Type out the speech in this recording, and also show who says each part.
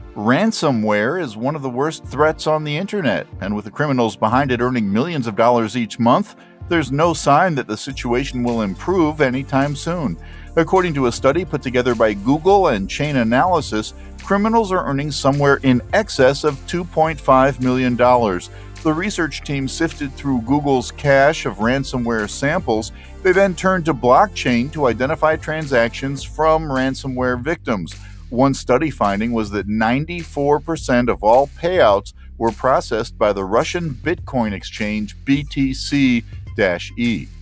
Speaker 1: Ransomware is one of the worst threats on the internet, and with the criminals behind it earning millions of dollars each month, there's no sign that the situation will improve anytime soon. According to a study put together by Google and Chain Analysis, criminals are earning somewhere in excess of $2.5 million. The research team sifted through Google's cache of ransomware samples. They then turned to blockchain to identify transactions from ransomware victims. One study finding was that 94% of all payouts were processed by the Russian Bitcoin exchange BTC-E.